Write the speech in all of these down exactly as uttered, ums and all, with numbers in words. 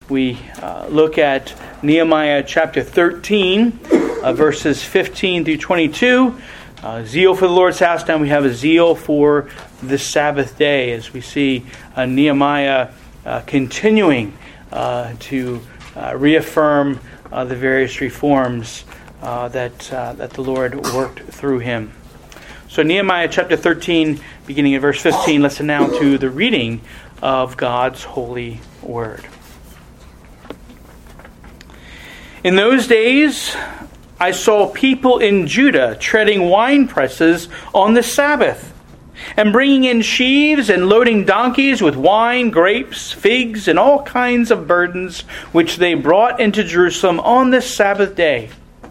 we uh, look at Nehemiah chapter thirteen, uh, verses fifteen through twenty-two. Uh, zeal for the Lord's house. Now we have a zeal for the Sabbath day, as we see uh, Nehemiah uh, continuing uh, to uh, reaffirm uh, the various reforms uh, that uh, that the Lord worked through him. So Nehemiah chapter thirteen, beginning at verse fifteen, listen now to the reading of God's holy word. In those days, I saw people in Judah treading wine presses on the Sabbath, and bringing in sheaves and loading donkeys with wine, grapes, figs, and all kinds of burdens, which they brought into Jerusalem on the Sabbath day.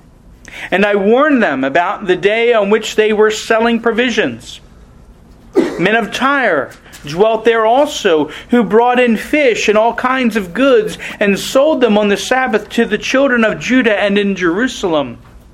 And I warned them about the day on which they were selling provisions. Men of Tyre dwelt there also, who brought in fish and all kinds of goods, and sold them on the Sabbath to the children of Judah and in Jerusalem.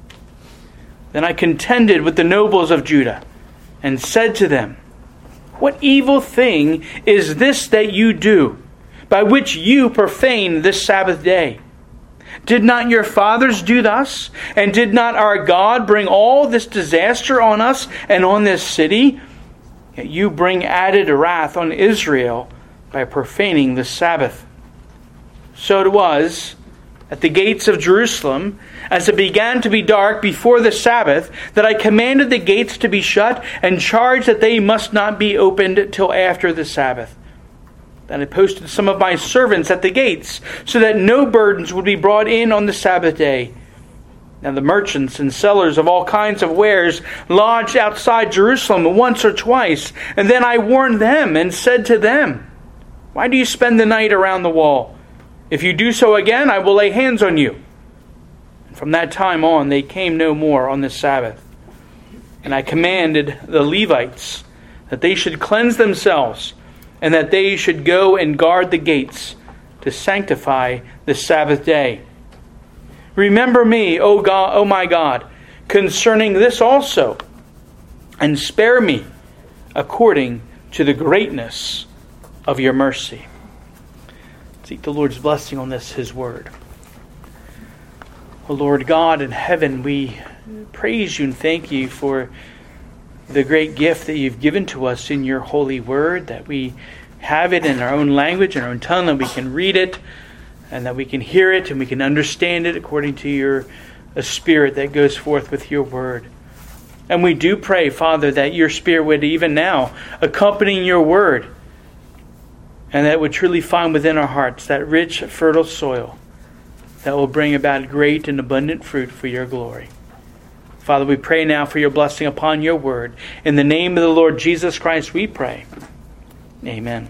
Then I contended with the nobles of Judah, and said to them, What evil thing is this that you do, by which you profane this Sabbath day? Did not your fathers do thus? And did not our God bring all this disaster on us and on this city? Yet you bring added wrath on Israel by profaning the Sabbath. So it was at the gates of Jerusalem, as it began to be dark before the Sabbath, that I commanded the gates to be shut and charged that they must not be opened till after the Sabbath. Then I posted some of my servants at the gates, so that no burdens would be brought in on the Sabbath day. Now the merchants and sellers of all kinds of wares lodged outside Jerusalem once or twice, and then I warned them and said to them, Why do you spend the night around the wall? If you do so again, I will lay hands on you. And from that time on, they came no more on the Sabbath. And I commanded the Levites that they should cleanse themselves, and that they should go and guard the gates to sanctify the Sabbath day. Remember me, O God, O my God, concerning this also, and spare me according to the greatness of your mercy. Seek the Lord's blessing on this, His word. O Lord God in heaven, we praise you and thank you for the great gift that you've given to us in your holy word, that we have it in our own language, in our own tongue, that we can read it, and that we can hear it, and we can understand it according to your a spirit that goes forth with your word. And we do pray, Father, that your Spirit would even now accompany your word, and that it would truly find within our hearts that rich, fertile soil that will bring about great and abundant fruit for your glory. Father, we pray now for your blessing upon your word. In the name of the Lord Jesus Christ we pray. Amen.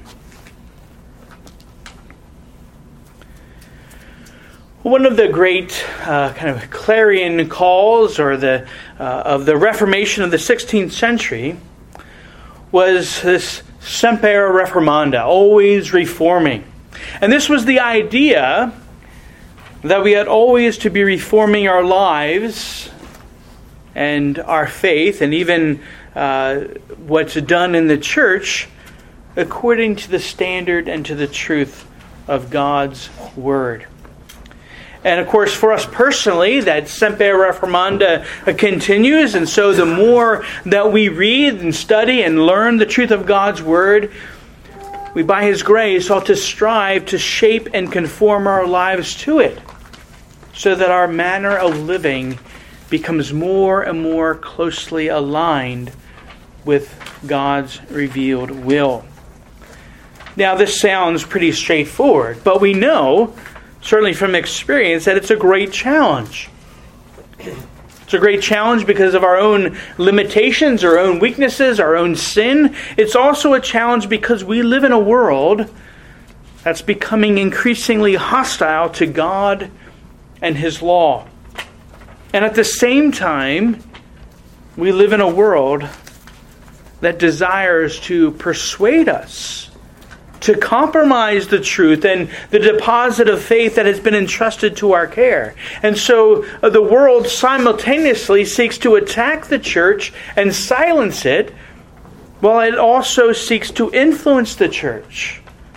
One of the great uh, kind of clarion calls or the uh, of the Reformation of the sixteenth century was this Semper Reformanda, always reforming. And this was the idea that we had always to be reforming our lives and our faith, and even uh, what's done in the church according to the standard and to the truth of God's Word. And of course, for us personally, that Semper Reformanda continues. And so the more that we read and study and learn the truth of God's Word, we, by His grace, ought to strive to shape and conform our lives to it, so that our manner of living becomes more and more closely aligned with God's revealed will. Now, this sounds pretty straightforward, but we know, certainly from experience, that it's a great challenge. It's a great challenge because of our own limitations, our own weaknesses, our own sin. It's also a challenge because we live in a world that's becoming increasingly hostile to God and His law. And at the same time, we live in a world that desires to persuade us to compromise the truth and the deposit of faith that has been entrusted to our care. And so uh, the world simultaneously seeks to attack the church and silence it, while it also seeks to influence the church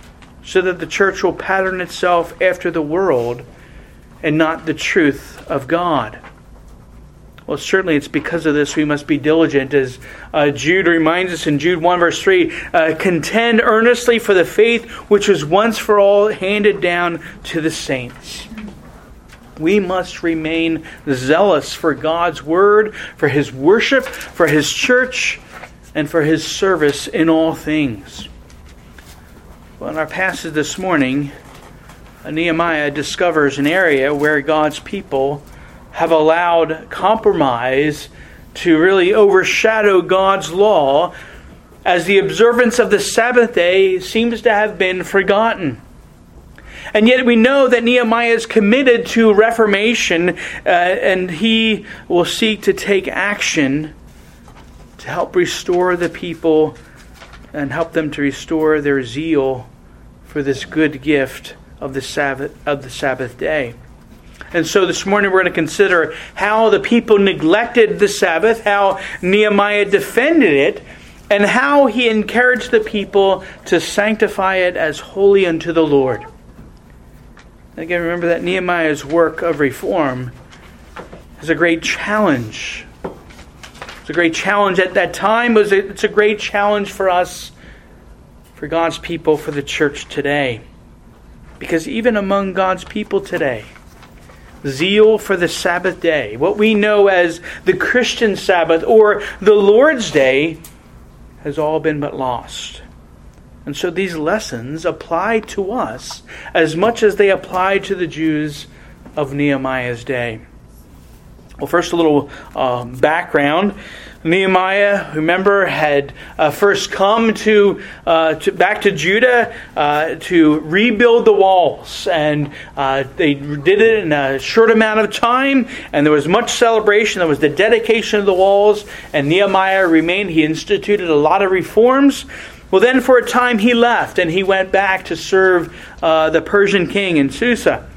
so that the church will pattern itself after the world and not the truth of God. Well, certainly it's because of this we must be diligent, as uh, Jude reminds us in Jude one verse three, uh, contend earnestly for the faith which was once for all handed down to the saints. We must remain zealous for God's word, for His worship, for His church, and for His service in all things. Well, in our passage this morning, Nehemiah discovers an area where God's people have allowed compromise to really overshadow God's law, as the observance of the Sabbath day seems to have been forgotten. And yet we know that Nehemiah is committed to reformation, uh, and he will seek to take action to help restore the people and help them to restore their zeal for this good gift of the Sabbath of the Sabbath day. And so this morning we're going to consider how the people neglected the Sabbath, how Nehemiah defended it, and how he encouraged the people to sanctify it as holy unto the Lord. Again, remember that Nehemiah's work of reform is a great challenge. It's a great challenge at that time. It's a great challenge for us, for God's people, for the church today. Because even among God's people today, zeal for the Sabbath day, what we know as the Christian Sabbath or the Lord's Day, has all been but lost. And so these lessons apply to us as much as they apply to the Jews of Nehemiah's day. Well, first a little uh, background. Nehemiah, remember, had uh, first come to, uh, to back to Judah uh, to rebuild the walls, and uh, they did it in a short amount of time, and there was much celebration. There was the dedication of the walls, and Nehemiah remained. He instituted a lot of reforms. Well, then for a time he left, and he went back to serve uh, the Persian king in Susa.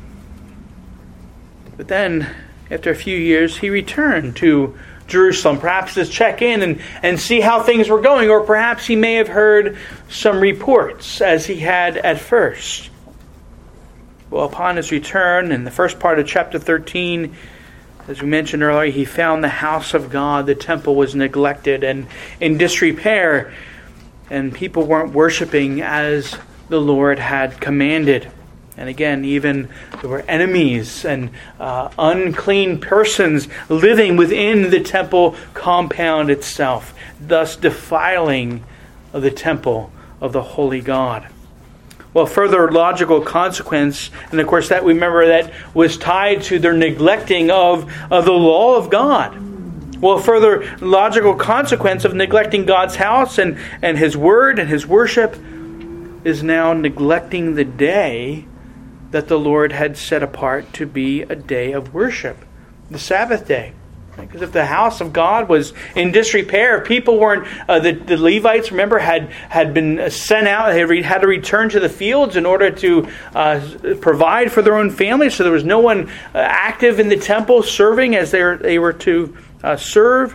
But then, after a few years, he returned to Jerusalem, perhaps to check in and, and see how things were going, or perhaps he may have heard some reports as he had at first. Well, upon his return, in the first part of chapter thirteen, as we mentioned earlier, he found the house of God, the temple, was neglected and in disrepair, and people weren't worshiping as the Lord had commanded. And again, even there were enemies and uh, unclean persons living within the temple compound itself, thus defiling of the temple of the holy God. Well, further logical consequence, and of course that we remember that was tied to their neglecting of, of the law of God. Well, further logical consequence of neglecting God's house and, and His word and His worship is now neglecting the day that the Lord had set apart to be a day of worship, the Sabbath day. Because if the house of God was in disrepair, people weren't, uh, the, the Levites, remember, had, had been sent out, they had to return to the fields in order to uh, provide for their own families. So there was no one uh, active in the temple serving as they were, they were to uh, serve.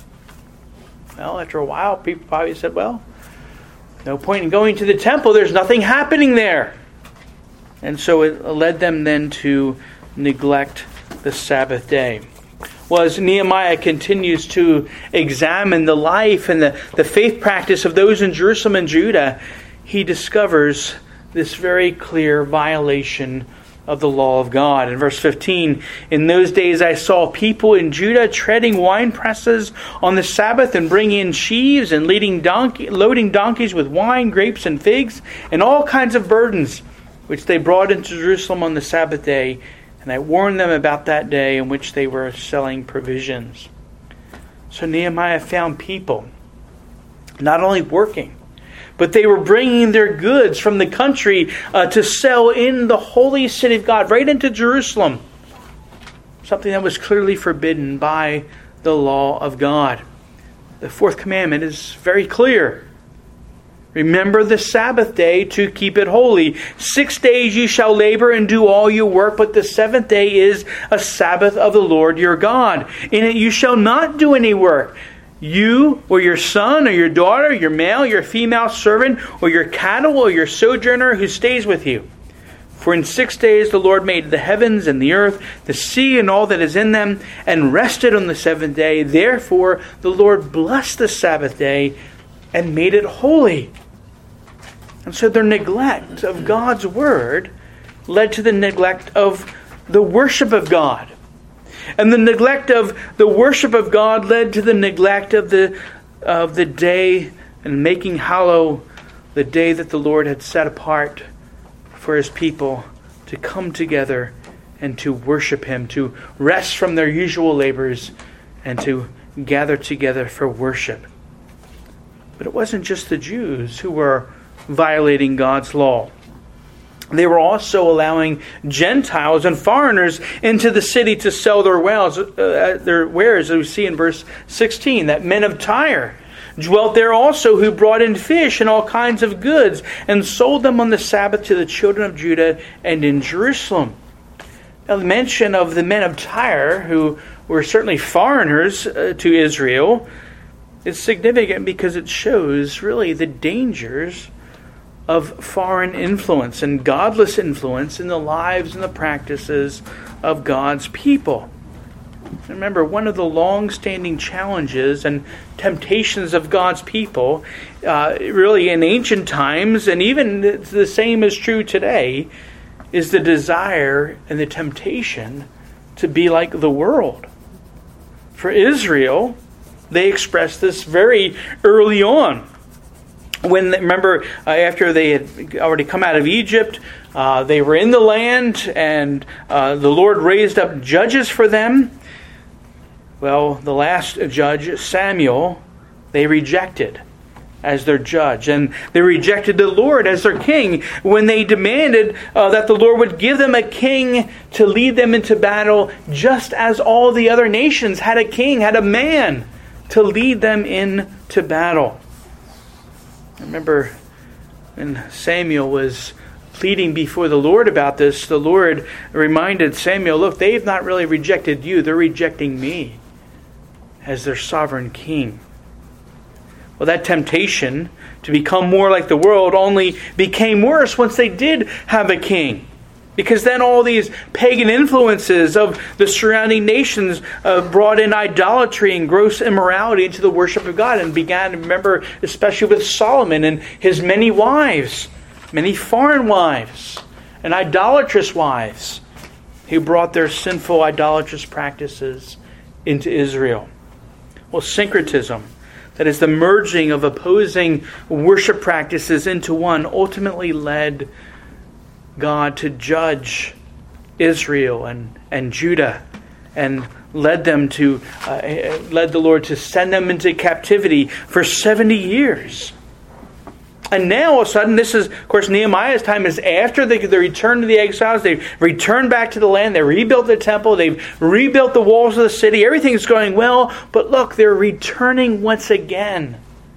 Well, after a while, people probably said, well, no point in going to the temple. There's nothing happening there. And so it led them then to neglect the Sabbath day. Well, as Nehemiah continues to examine the life and the, the faith practice of those in Jerusalem and Judah, he discovers this very clear violation of the law of God. In verse fifteen, in those days I saw people in Judah treading wine presses on the Sabbath and bringing in sheaves and leading donkey, loading donkeys with wine, grapes, and figs, and all kinds of burdens, which they brought into Jerusalem on the Sabbath day, and I warned them about that day in which they were selling provisions. So Nehemiah found people not only working, but they were bringing their goods from the country uh, to sell in the holy city of God, right into Jerusalem. Something that was clearly forbidden by the law of God. The fourth commandment is very clear. Remember the Sabbath day to keep it holy. Six days you shall labor and do all your work, but the seventh day is a Sabbath of the Lord your God. In it you shall not do any work, you or your son or your daughter, your male, your female servant, or your cattle or your sojourner who stays with you. For in six days the Lord made the heavens and the earth, the sea and all that is in them, and rested on the seventh day. Therefore the Lord blessed the Sabbath day and made it holy. And so their neglect of God's word led to the neglect of the worship of God. And the neglect of the worship of God led to the neglect of the of the day and making hollow the day that the Lord had set apart for His people to come together and to worship Him, to rest from their usual labors and to gather together for worship. But it wasn't just the Jews who were violating God's law. They were also allowing Gentiles and foreigners into the city to sell their wares, uh, their wares, as we see in verse sixteen, that men of Tyre dwelt there also, who brought in fish and all kinds of goods, and sold them on the Sabbath to the children of Judah and in Jerusalem. Now, the mention of the men of Tyre, who were certainly foreigners uh, to Israel, is significant because it shows really the dangers of foreign influence and godless influence in the lives and the practices of God's people. Remember, one of the long-standing challenges and temptations of God's people, uh, really in ancient times, and even the same is true today, is the desire and the temptation to be like the world. For Israel, they expressed this very early on. When, remember, uh, after they had already come out of Egypt, uh, they were in the land, and uh, the Lord raised up judges for them. Well, the last judge, Samuel, they rejected as their judge, and they rejected the Lord as their king when they demanded uh, that the Lord would give them a king to lead them into battle, just as all the other nations had a king, had a man to lead them into battle. Remember, when Samuel was pleading before the Lord about this, the Lord reminded Samuel, look, they've not really rejected you, they're rejecting me as their sovereign king. Well, that temptation to become more like the world only became worse once they did have a king. Because then all these pagan influences of the surrounding nations uh, brought in idolatry and gross immorality into the worship of God, and began, remember, especially with Solomon and his many wives, many foreign wives and idolatrous wives, who brought their sinful idolatrous practices into Israel. Well, syncretism, that is the merging of opposing worship practices into one, ultimately led God to judge Israel and, and Judah, and led them to uh, led the Lord to send them into captivity for seventy years. And now all of a sudden, this is, of course, Nehemiah's time is after the, the return to the exiles. They've returned back to the land. They rebuilt the temple. They've rebuilt the walls of the city. Everything's going well. But look, they're returning once again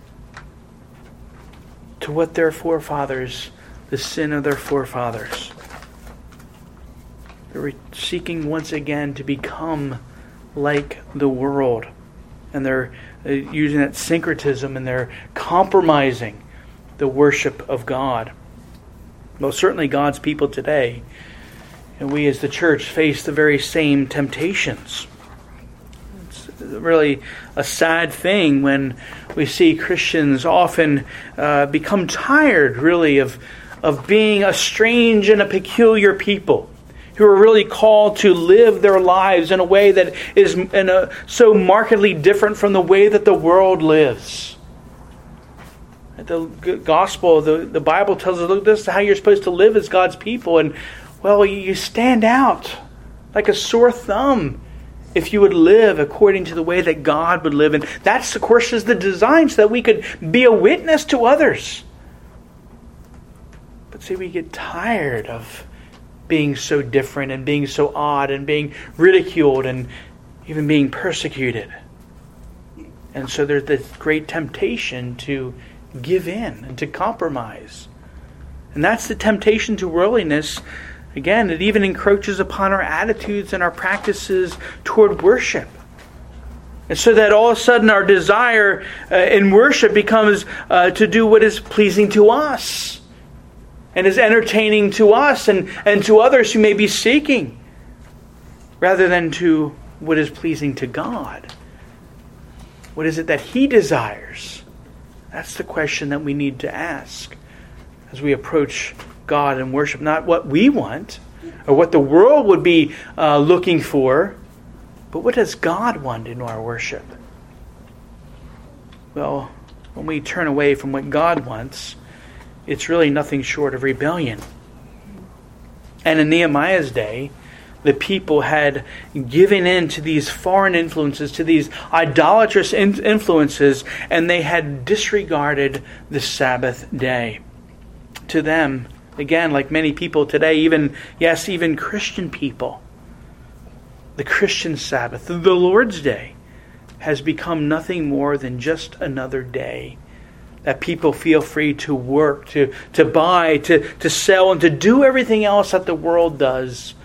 to what their forefathers, the sin of their forefathers. They're seeking once again to become like the world. And they're using that syncretism, and they're compromising the worship of God. Well, certainly God's people today, and we as the church, face the very same temptations. It's really a sad thing when we see Christians often uh, become tired, really, of, of being a strange and a peculiar people, who are really called to live their lives in a way that is in a, so markedly different from the way that the world lives. The gospel, the, the Bible tells us, look, this is how you're supposed to live as God's people. And, well, you stand out like a sore thumb if you would live according to the way that God would live. And that's, of course, is the design, so that we could be a witness to others. But see, we get tired of being so different and being so odd and being ridiculed and even being persecuted. And so there's this great temptation to give in and to compromise. And that's the temptation to worldliness. Again, it even encroaches upon our attitudes and our practices toward worship. And so that all of a sudden our desire uh, in worship becomes uh, to do what is pleasing to us and is entertaining to us and, and to others who may be seeking, rather than to what is pleasing to God. What is it that He desires? That's the question that we need to ask as we approach God and worship. Not what we want or what the world would be uh, looking for, but what does God want in our worship? Well, when we turn away from what God wants, it's really nothing short of rebellion. And in Nehemiah's day, the people had given in to these foreign influences, to these idolatrous influences, and they had disregarded the Sabbath day. To them, again, like many people today, even, yes, even Christian people, the Christian Sabbath, the Lord's Day, has become nothing more than just another day that people feel free to work, to, to buy, to, to sell, and to do everything else that the world does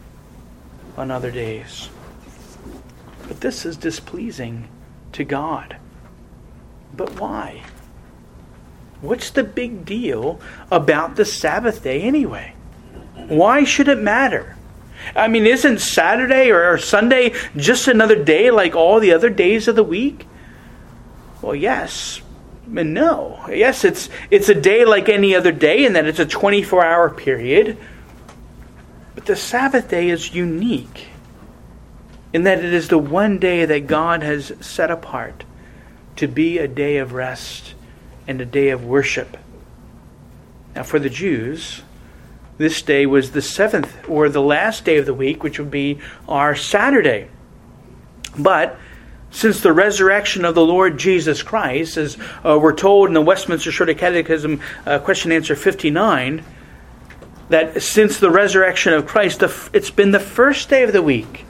on other days. But this is displeasing to God. But why? What's the big deal about the Sabbath day anyway? Why should it matter? I mean, isn't Saturday or Sunday just another day like all the other days of the week? Well, yes and no. Yes, it's it's a day like any other day in that it's a twenty-four hour period. But the Sabbath day is unique in that it is the one day that God has set apart to be a day of rest and a day of worship. Now, for the Jews, this day was the seventh, or the last day of the week, which would be our Saturday. But since the resurrection of the Lord Jesus Christ, as uh, we're told in the Westminster Shorter Catechism, uh, question answer fifty-nine, that since the resurrection of Christ, the, it's been the first day of the week.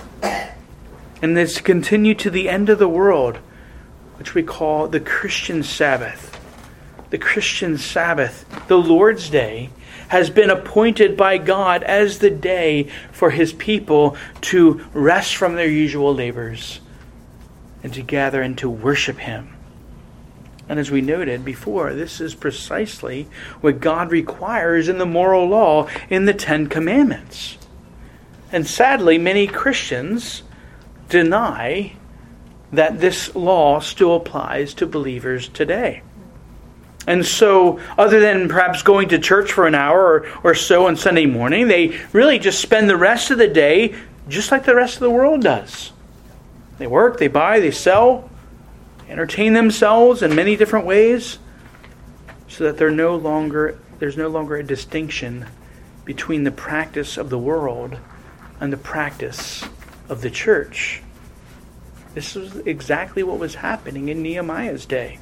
And it's continued to the end of the world, which we call the Christian Sabbath. The Christian Sabbath, the Lord's Day, has been appointed by God as the day for His people to rest from their usual labors and to gather and to worship Him. And as we noted before, this is precisely what God requires in the moral law in the Ten Commandments. And sadly, many Christians deny that this law still applies to believers today. And so, other than perhaps going to church for an hour or, or so on Sunday morning, they really just spend the rest of the day just like the rest of the world does. They work, they buy, they sell, entertain themselves in many different ways, so that they're no longer there's no longer a distinction between the practice of the world and the practice of the church. This was exactly what was happening in Nehemiah's day.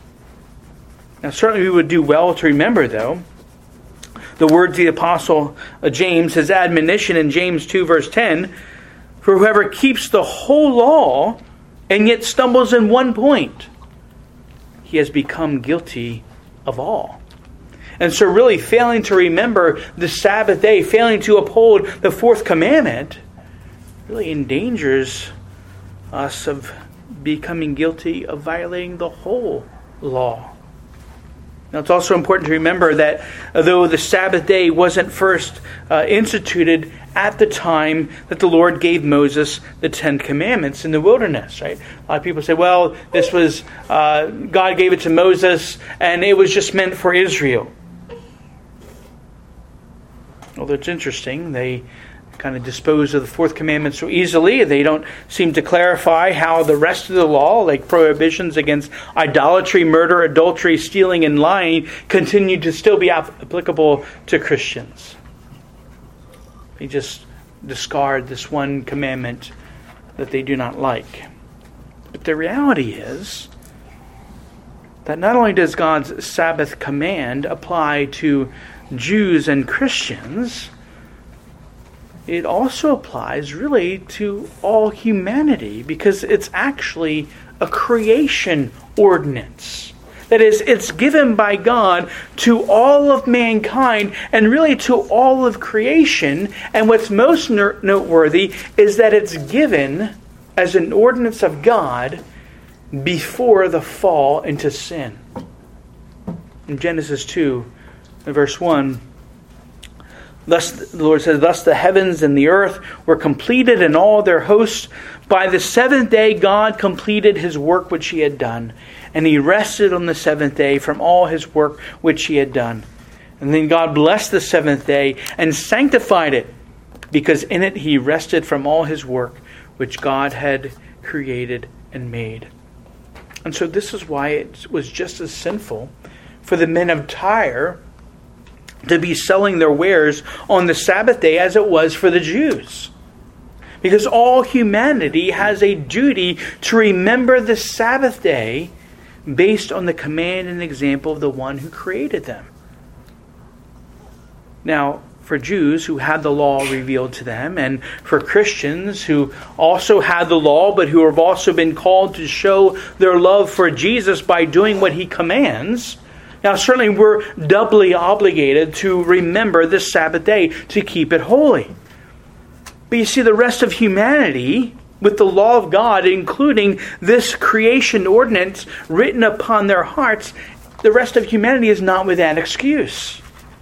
Now, certainly we would do well to remember, though, the words of the Apostle James, his admonition in James two, verse ten, for whoever keeps the whole law and yet stumbles in one point, he has become guilty of all. And so really failing to remember the Sabbath day, failing to uphold the fourth commandment, really endangers us of becoming guilty of violating the whole law. Now, it's also important to remember that though the Sabbath day wasn't first uh, instituted at the time that the Lord gave Moses the Ten Commandments in the wilderness, right? A lot of people say, well, this was, uh, God gave it to Moses and it was just meant for Israel. Although it's interesting, they kind of dispose of the fourth commandment so easily. They don't seem to clarify how the rest of the law, like prohibitions against idolatry, murder, adultery, stealing, and lying, continue to still be applicable to Christians. They just discard this one commandment that they do not like. But the reality is that not only does God's Sabbath command apply to Jews and Christians, it also applies really to all humanity, because it's actually a creation ordinance. That is, it's given by God to all of mankind and really to all of creation. And what's most noteworthy is that it's given as an ordinance of God before the fall into sin. In Genesis two, verse one, thus the Lord says, "Thus the heavens and the earth were completed and all their hosts. By the seventh day God completed his work which he had done. And he rested on the seventh day from all his work which he had done. And then God blessed the seventh day and sanctified it, because in it he rested from all his work which God had created and made." And so this is why it was just as sinful for the men of Tyre to be selling their wares on the Sabbath day as it was for the Jews. Because all humanity has a duty to remember the Sabbath day based on the command and example of the one who created them. Now, for Jews who had the law revealed to them, and for Christians who also had the law but who have also been called to show their love for Jesus by doing what he commands, now certainly we're doubly obligated to remember the Sabbath day, to keep it holy. But you see, the rest of humanity, with the law of God, including this creation ordinance written upon their hearts, the rest of humanity is not without excuse.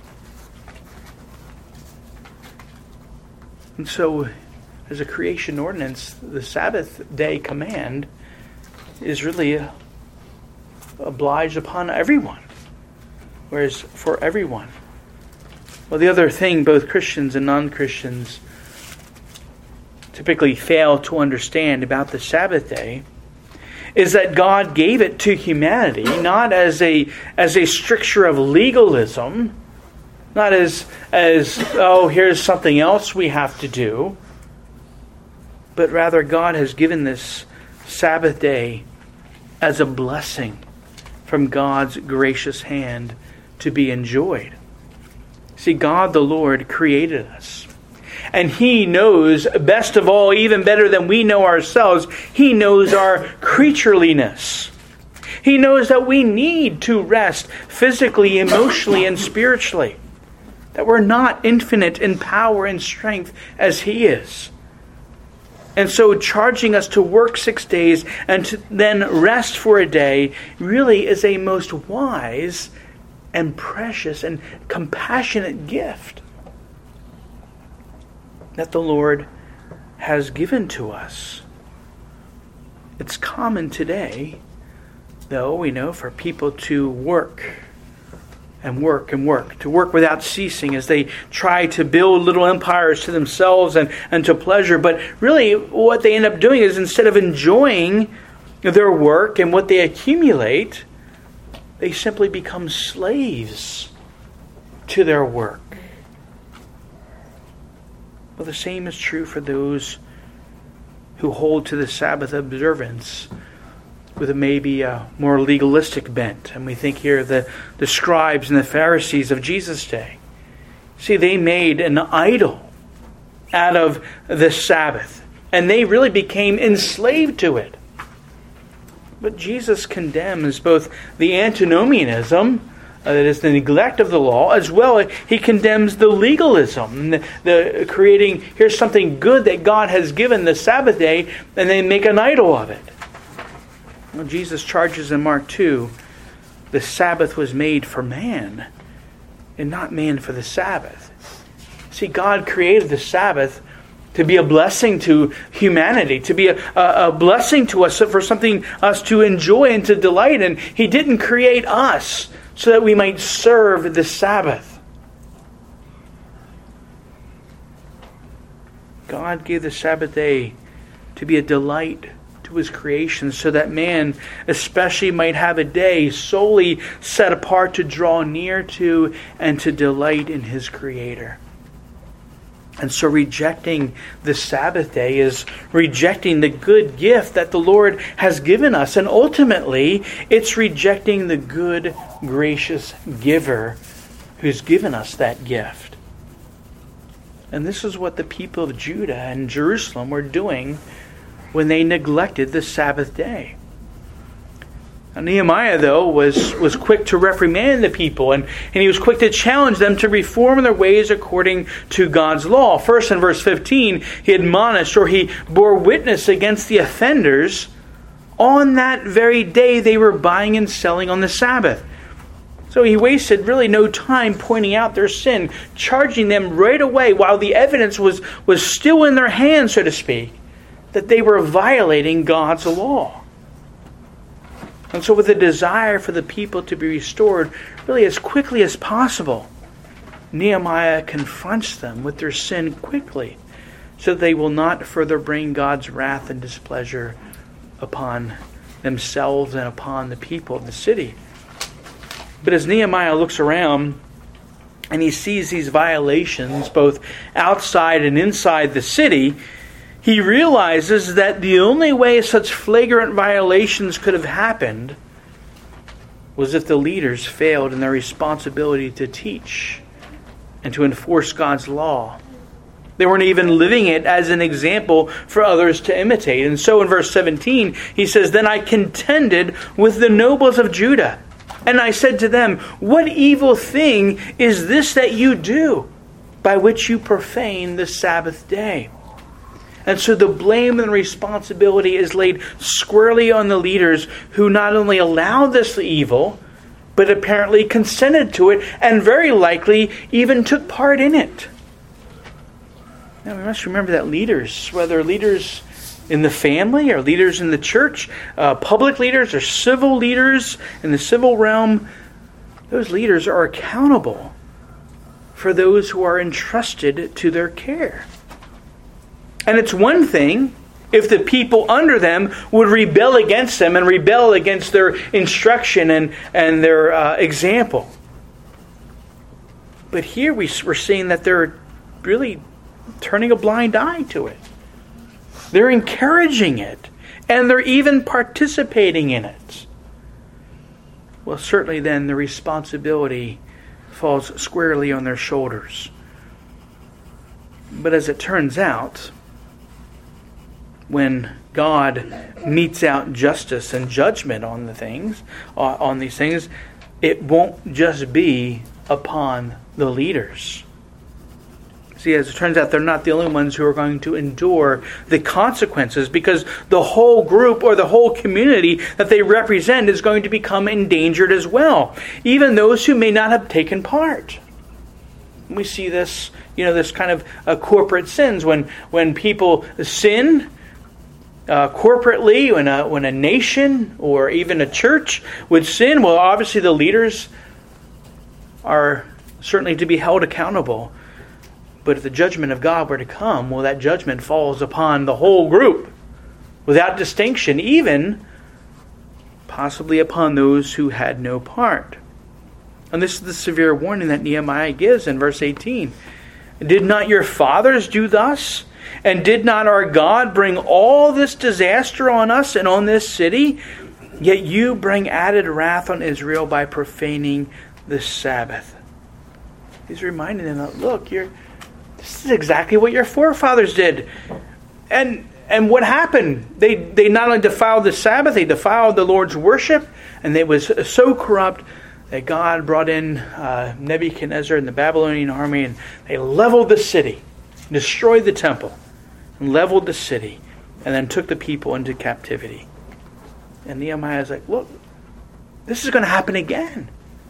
And so, as a creation ordinance, the Sabbath day command is really obliged upon everyone. Whereas for everyone. Well, the other thing both Christians and non-Christians typically fail to understand about the Sabbath day is that God gave it to humanity not as a as a stricture of legalism, not as as oh, here's something else we have to do, but rather God has given this Sabbath day as a blessing from God's gracious hand to be enjoyed. See, God the Lord created us. And he knows best of all, even better than we know ourselves, he knows our creatureliness. He knows that we need to rest physically, emotionally, and spiritually. That we're not infinite in power and strength as he is. And so charging us to work six days and to then rest for a day really is a most wise and precious and compassionate gift that the Lord has given to us. It's common today, though, we know, for people to work and work and work, to work without ceasing as they try to build little empires to themselves and, and to pleasure. But really what they end up doing is, instead of enjoying their work and what they accumulate, they simply become slaves to their work. Well, the same is true for those who hold to the Sabbath observance with a maybe a more legalistic bent. And we think here of the, the scribes and the Pharisees of Jesus' day. See, they made an idol out of the Sabbath, and they really became enslaved to it. But Jesus condemns both the antinomianism, Uh, that is the neglect of the law, as well he condemns the legalism, the, the creating, here's something good that God has given, the Sabbath day, and they make an idol of it. Well, Jesus charges in Mark two, the Sabbath was made for man, and not man for the Sabbath. See, God created the Sabbath to be a blessing to humanity, to be a, a, a blessing to us, for something us to enjoy and to delight in. He didn't create us so that we might serve the Sabbath. God gave the Sabbath day to be a delight to his creation, so that man especially might have a day solely set apart to draw near to and to delight in his Creator. And so rejecting the Sabbath day is rejecting the good gift that the Lord has given us. And ultimately, it's rejecting the good, gracious giver who's given us that gift. And this is what the people of Judah and Jerusalem were doing when they neglected the Sabbath day. Nehemiah, though, was, was quick to reprimand the people, and, and he was quick to challenge them to reform their ways according to God's law. First, in verse fifteen, he admonished, or he bore witness against the offenders on that very day they were buying and selling on the Sabbath. So he wasted really no time pointing out their sin, charging them right away while the evidence was, was still in their hands, so to speak, that they were violating God's law. And so with a desire for the people to be restored really as quickly as possible, Nehemiah confronts them with their sin quickly so that they will not further bring God's wrath and displeasure upon themselves and upon the people of the city. But as Nehemiah looks around and he sees these violations both outside and inside the city, he realizes that the only way such flagrant violations could have happened was if the leaders failed in their responsibility to teach and to enforce God's law. They weren't even living it as an example for others to imitate. And so in verse seventeen, he says, "Then I contended with the nobles of Judah, and I said to them, 'What evil thing is this that you do, by which you profane the Sabbath day?'" And so the blame and responsibility is laid squarely on the leaders who not only allowed this evil, but apparently consented to it and very likely even took part in it. Now we must remember that leaders, whether leaders in the family or leaders in the church, uh, public leaders or civil leaders in the civil realm, those leaders are accountable for those who are entrusted to their care. And it's one thing if the people under them would rebel against them and rebel against their instruction and, and their uh, example. But here we, we're seeing that they're really turning a blind eye to it. They're encouraging it. And they're even participating in it. Well, certainly then the responsibility falls squarely on their shoulders. But as it turns out, when God metes out justice and judgment on the things, uh, on these things, it won't just be upon the leaders. See, as it turns out, they're not the only ones who are going to endure the consequences, because the whole group or the whole community that they represent is going to become endangered as well. Even those who may not have taken part. We see this, you know, this kind of uh, corporate sins. When when people sin uh, corporately, when a, when a nation or even a church would sin, well, obviously the leaders are certainly to be held accountable. But if the judgment of God were to come, well, that judgment falls upon the whole group without distinction, even possibly upon those who had no part. And this is the severe warning that Nehemiah gives in verse eighteen. "Did not your fathers do thus? And did not our God bring all this disaster on us and on this city? Yet you bring added wrath on Israel by profaning the Sabbath." He's reminding them that, look, you're, this is exactly what your forefathers did. And and what happened? They, they not only defiled the Sabbath, they defiled the Lord's worship, and they was so corrupt that God brought in uh, Nebuchadnezzar and the Babylonian army, and they leveled the city, destroyed the temple, and leveled the city, and then took the people into captivity. And Nehemiah is like, look, this is going to happen again.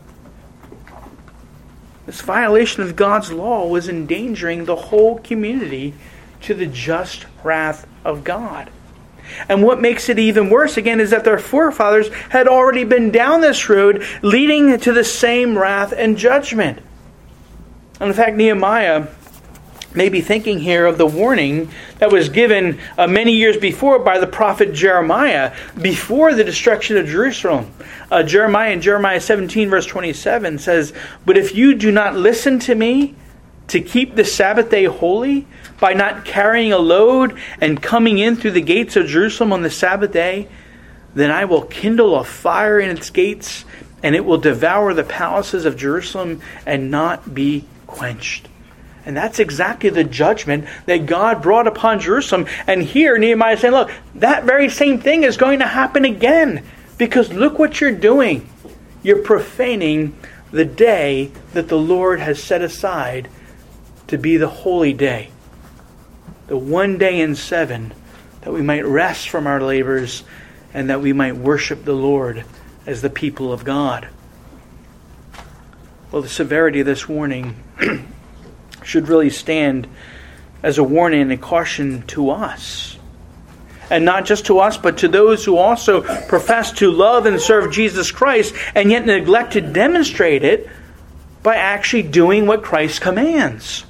This violation of God's law was endangering the whole community to the just wrath of God. And what makes it even worse, again, is that their forefathers had already been down this road, leading to the same wrath and judgment. And in fact, Nehemiah may be thinking here of the warning that was given uh, many years before by the prophet Jeremiah, before the destruction of Jerusalem. Uh, Jeremiah in Jeremiah seventeen verse twenty-seven says, "But if you do not listen to me to keep the Sabbath day holy, by not carrying a load and coming in through the gates of Jerusalem on the Sabbath day, then I will kindle a fire in its gates, and it will devour the palaces of Jerusalem and not be quenched." And that's exactly the judgment that God brought upon Jerusalem. And here Nehemiah is saying, look, that very same thing is going to happen again Because look what you're doing. You're profaning the day that the Lord has set aside to be the holy day. The one day in seven that we might rest from our labors and that we might worship the Lord as the people of God. Well, the severity of this warning should really stand as a warning and a caution to us. And not just to us, but to those who also profess to love and serve Jesus Christ and yet neglect to demonstrate it by actually doing what Christ commands.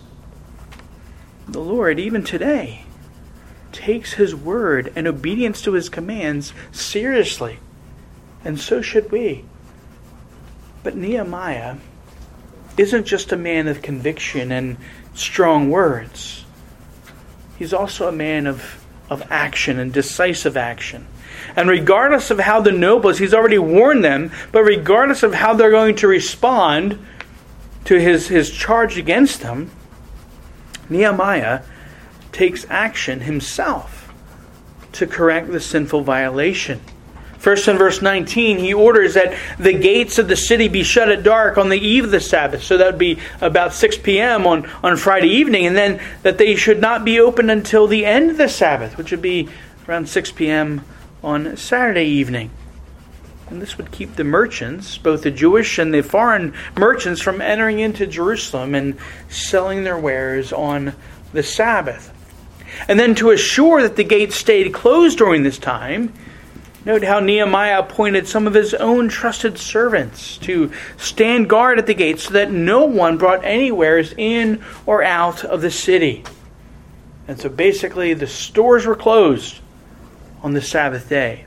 The Lord, even today, takes His word and obedience to His commands seriously. And so should we. But Nehemiah isn't just a man of conviction and strong words. He's also a man of of action and decisive action. And regardless of how the nobles, he's already warned them, but regardless of how they're going to respond to his, his charge against them, Nehemiah takes action himself to correct the sinful violation. First, in verse nineteen, he orders that the gates of the city be shut at dark on the eve of the Sabbath. So that would be about six p.m. on, on Friday evening. And then that they should not be open until the end of the Sabbath, which would be around six p.m. on Saturday evening. And this would keep the merchants, both the Jewish and the foreign merchants, from entering into Jerusalem and selling their wares on the Sabbath. And then to assure that the gates stayed closed during this time, note how Nehemiah appointed some of his own trusted servants to stand guard at the gates so that no one brought any wares in or out of the city. And so basically the stores were closed on the Sabbath day.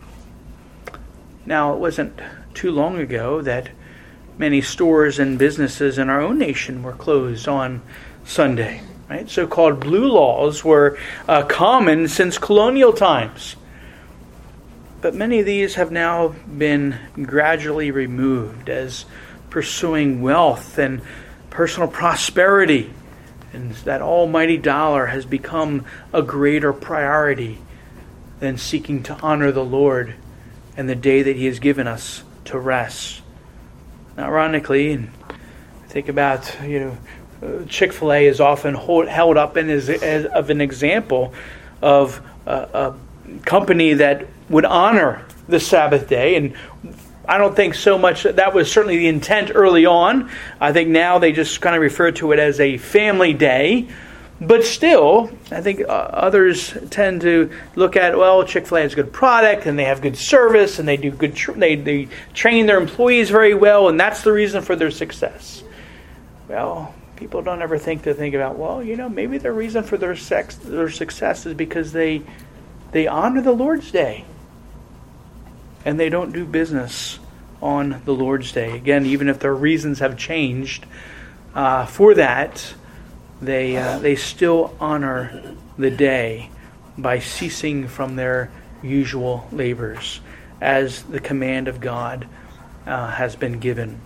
Now, it wasn't too long ago that many stores and businesses in our own nation were closed on Sunday. Right? So-called blue laws were uh, common since colonial times. But many of these have now been gradually removed as pursuing wealth and personal prosperity, and that almighty dollar has become a greater priority than seeking to honor the Lord and the day that He has given us to rest. Ironically, and think about, you know, Chick-fil-A is often hold, held up in as, as of an example of a, a company that would honor the Sabbath day. And I don't think so much that, that was certainly the intent early on. I think now they just kind of refer to it as a family day. But still, I think uh, others tend to look at, well, Chick-fil-A has a good product and they have good service and they do good. Tra- they they train their employees very well, and that's the reason for their success. Well, people don't ever think to think about, well, you know, maybe the reason for their sex their success is because they they honor the Lord's Day. And they don't do business on the Lord's Day. Again, even if their reasons have changed uh, for that, they uh, they still honor the day by ceasing from their usual labors, as the command of God uh, has been given.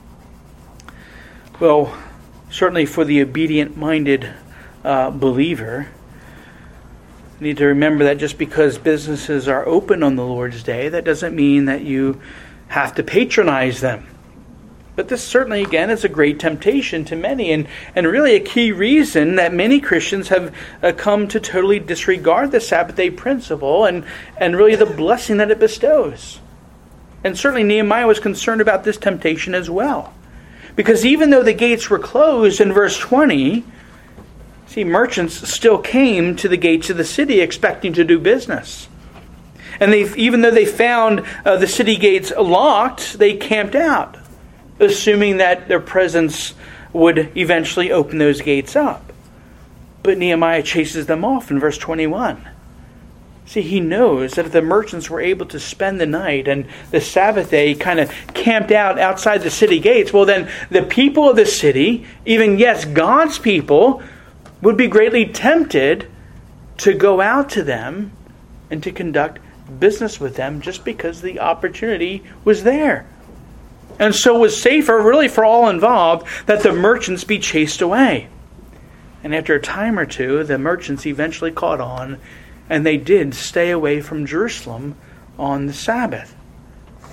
Well, certainly for the obedient-minded uh, believer, you need to remember that just because businesses are open on the Lord's Day, that doesn't mean that you have to patronize them. But this certainly, again, is a great temptation to many, and, and really a key reason that many Christians have uh, come to totally disregard the Sabbath day principle and, and really the blessing that it bestows. And certainly Nehemiah was concerned about this temptation as well. Because even though the gates were closed in verse twenty, see, merchants still came to the gates of the city expecting to do business. And they, even though they found uh, the city gates locked, they camped out, assuming that their presence would eventually open those gates up. But Nehemiah chases them off in verse twenty-one. See, he knows that if the merchants were able to spend the night and the Sabbath day kind of camped out outside the city gates, well then the people of the city, even yes, God's people, would be greatly tempted to go out to them and to conduct business with them just because the opportunity was there. And so it was safer, really for all involved, that the merchants be chased away. And after a time or two, the merchants eventually caught on, and they did stay away from Jerusalem on the Sabbath.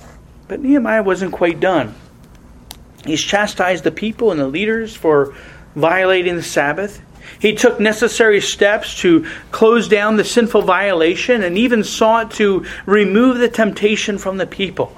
But Nehemiah wasn't quite done. He's chastised the people and the leaders for violating the Sabbath. He took necessary steps to close down the sinful violation and even sought to remove the temptation from the people.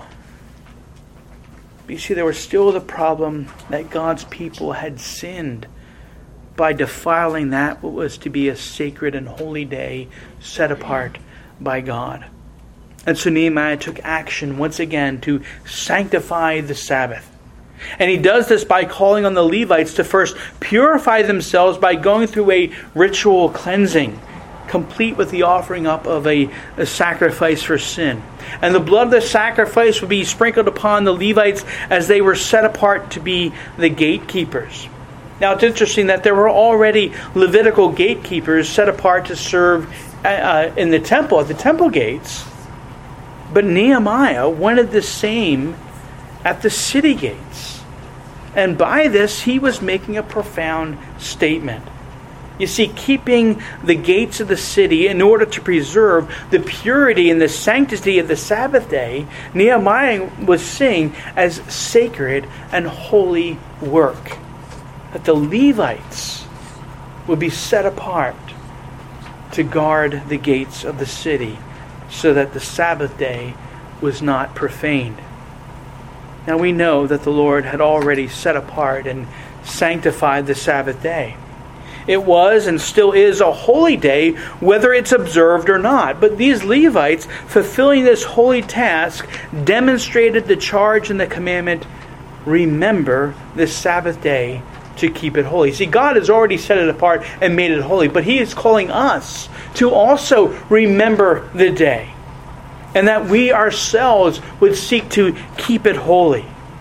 But you see, there was still the problem that God's people had sinned by defiling that what was to be a sacred and holy day set apart by God. And so Nehemiah took action once again to sanctify the Sabbath. And he does this by calling on the Levites to first purify themselves by going through a ritual cleansing, complete with the offering up of a, a sacrifice for sin. And the blood of the sacrifice would be sprinkled upon the Levites as they were set apart to be the gatekeepers. Now it's interesting that there were already Levitical gatekeepers set apart to serve uh, in the temple, at the temple gates. But Nehemiah wanted the same at the city gates. And by this, he was making a profound statement. You see, keeping the gates of the city in order to preserve the purity and the sanctity of the Sabbath day, Nehemiah was seeing as sacred and holy work. That the Levites would be set apart to guard the gates of the city so that the Sabbath day was not profaned. Now we know that the Lord had already set apart and sanctified the Sabbath day. It was and still is a holy day, whether it's observed or not. But these Levites, fulfilling this holy task, demonstrated the charge and the commandment, remember this Sabbath day to keep it holy. See, God has already set it apart and made it holy, but He is calling us to also remember the day. And that we ourselves would seek to keep it holy.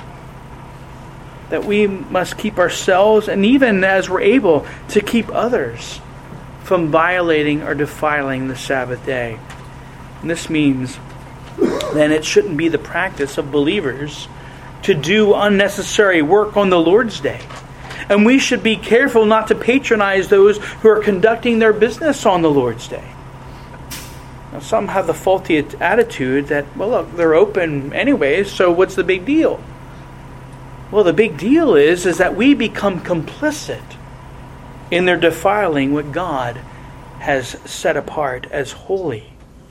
That we must keep ourselves, and even as we're able, to keep others from violating or defiling the Sabbath day. And this means then it shouldn't be the practice of believers to do unnecessary work on the Lord's day. And we should be careful not to patronize those who are conducting their business on the Lord's day. Now, some have the faulty attitude that, well, look, they're open anyways, so what's the big deal? Well, the big deal is, is that we become complicit in their defiling what God has set apart as holy.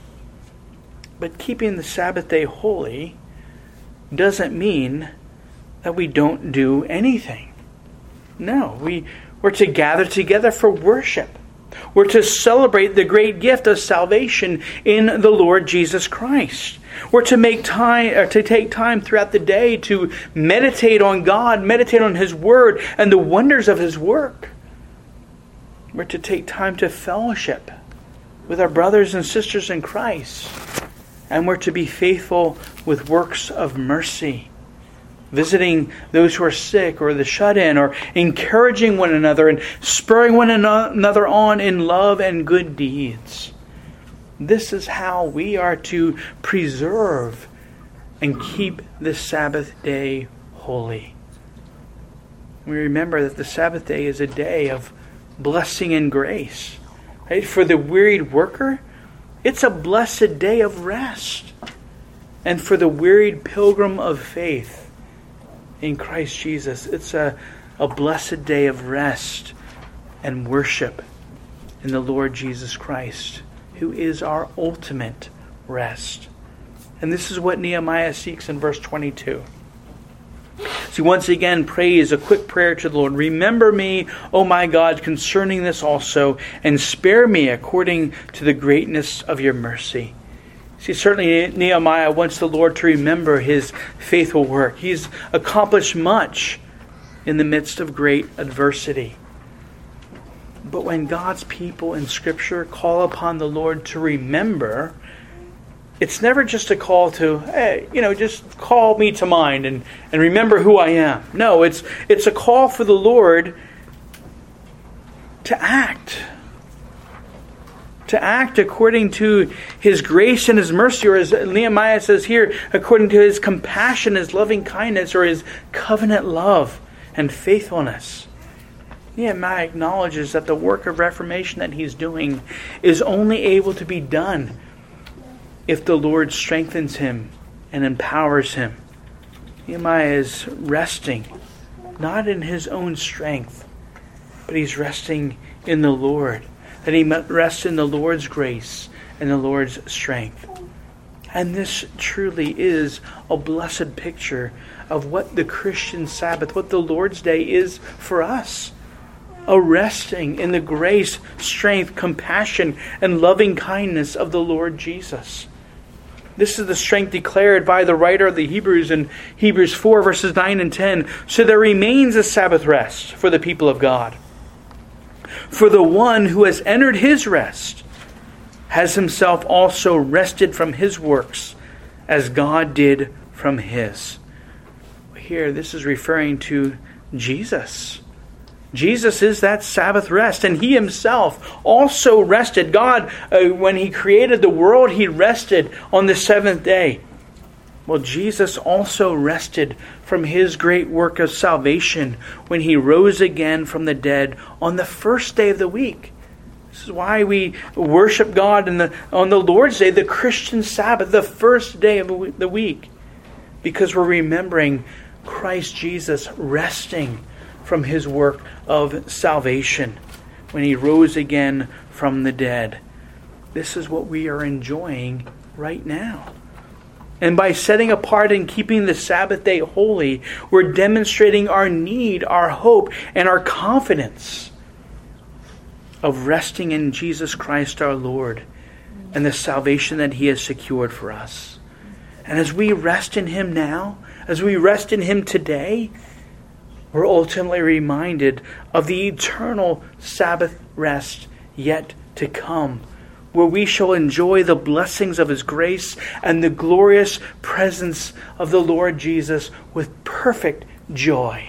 But keeping the Sabbath day holy doesn't mean that we don't do anything. No, we, we're to gather together for worship. We're to celebrate the great gift of salvation in the Lord Jesus Christ. We're to make time, or to take time throughout the day to meditate on God, meditate on His Word and the wonders of His work. We're to take time to fellowship with our brothers and sisters in Christ. And we're to be faithful with works of mercy, visiting those who are sick or the shut-in, or encouraging one another and spurring one another on in love and good deeds. This is how we are to preserve and keep the Sabbath day holy. We remember that the Sabbath day is a day of blessing and grace. Right? For the wearied worker, it's a blessed day of rest. And for the wearied pilgrim of faith in Christ Jesus, it's a, a blessed day of rest and worship in the Lord Jesus Christ, who is our ultimate rest. And this is what Nehemiah seeks in verse twenty-two. So he once again prays a quick prayer to the Lord. Remember me, O my God, concerning this also, and spare me according to the greatness of your mercy. See, certainly Nehemiah wants the Lord to remember his faithful work. He's accomplished much in the midst of great adversity. But when God's people in Scripture call upon the Lord to remember, it's never just a call to, hey, you know, just call me to mind and, and remember who I am. No, it's it's a call for the Lord to act. To act according to His grace and His mercy, or as Nehemiah says here, according to His compassion, His loving kindness, or His covenant love and faithfulness. Nehemiah acknowledges that the work of reformation that he's doing is only able to be done if the Lord strengthens him and empowers him. Nehemiah is resting, not in his own strength, but he's resting in the Lord. That he rests in the Lord's grace and the Lord's strength. And this truly is a blessed picture of what the Christian Sabbath, what the Lord's Day is for us. A resting in the grace, strength, compassion, and loving kindness of the Lord Jesus. This is the strength declared by the writer of the Hebrews in Hebrews four, verses nine and ten. So there remains a Sabbath rest for the people of God. For the one who has entered his rest has himself also rested from his works, as God did from his. Here, this is referring to Jesus. Jesus is that Sabbath rest, and he himself also rested. God, uh, when he created the world, he rested on the seventh day. Well, Jesus also rested from his great work of salvation when he rose again from the dead on the first day of the week. This is why we worship God in the, on the Lord's Day, the Christian Sabbath, the first day of the week. Because we're remembering Christ Jesus resting from his work of salvation when he rose again from the dead. This is what we are enjoying right now. And by setting apart and keeping the Sabbath day holy, we're demonstrating our need, our hope, and our confidence of resting in Jesus Christ our Lord and the salvation that he has secured for us. And as we rest in him now, as we rest in him today, we're ultimately reminded of the eternal Sabbath rest yet to come, where we shall enjoy the blessings of his grace and the glorious presence of the Lord Jesus with perfect joy.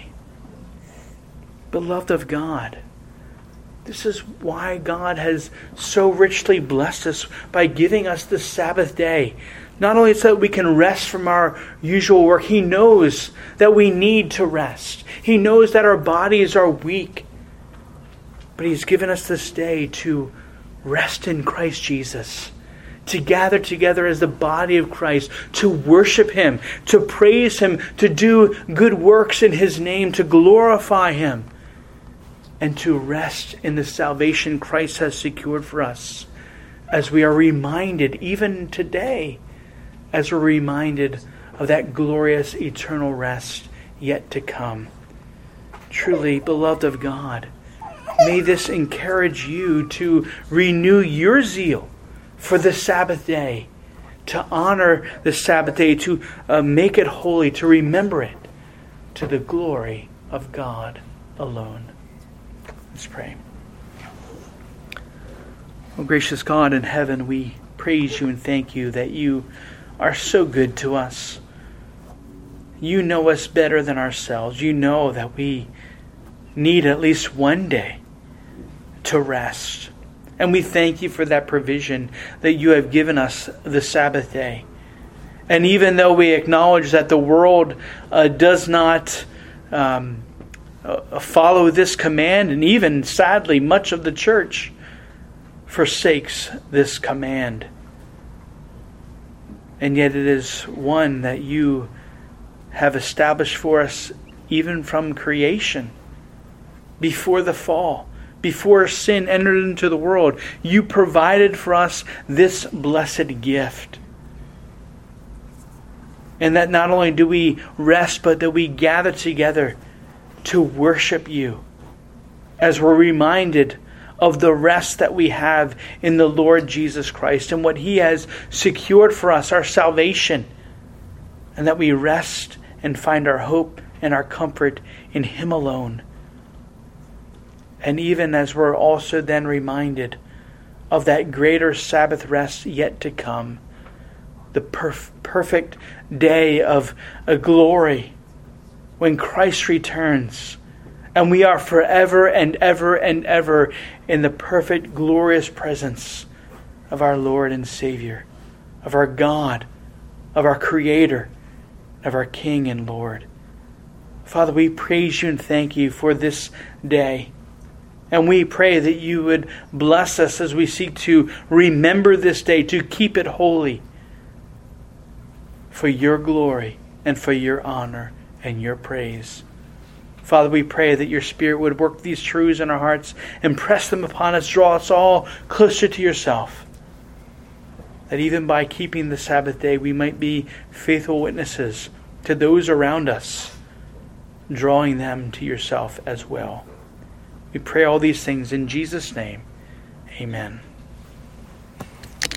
Beloved of God, this is why God has so richly blessed us by giving us the Sabbath day. Not only so that we can rest from our usual work, he knows that we need to rest. He knows that our bodies are weak. But he's given us this day to rest in Christ Jesus, to gather together as the body of Christ, to worship him, to praise him, to do good works in his name, to glorify him, and to rest in the salvation Christ has secured for us, as we are reminded, even today, as we're reminded of that glorious eternal rest yet to come. Truly, beloved of God, may this encourage you to renew your zeal for the Sabbath day, to honor the Sabbath day, to uh, make it holy, to remember it to the glory of God alone. Let's pray. Oh, gracious God in heaven, we praise you and thank you that you are so good to us. You know us better than ourselves. You know that we need at least one day to rest. And we thank you for that provision that you have given us the Sabbath day. And even though we acknowledge that the world uh, does not um, uh, follow this command, and even sadly much of the church forsakes this command. And yet it is one that you have established for us even from creation. Before the fall, before sin entered into the world, you provided for us this blessed gift. And that not only do we rest, but that we gather together to worship you, as we're reminded of the rest that we have in the Lord Jesus Christ and what he has secured for us, our salvation, and that we rest and find our hope and our comfort in him alone. And even as we're also then reminded of that greater Sabbath rest yet to come, the perf- perfect day of a glory when Christ returns, and we are forever and ever and ever in the perfect, glorious presence of our Lord and Savior, of our God, of our Creator, of our King and Lord. Father, we praise you and thank you for this day. And we pray that you would bless us as we seek to remember this day, to keep it holy for your glory and for your honor and your praise. Father, we pray that your Spirit would work these truths in our hearts, impress them upon us, draw us all closer to yourself. That even by keeping the Sabbath day, we might be faithful witnesses to those around us, drawing them to yourself as well. We pray all these things in Jesus' name. Amen.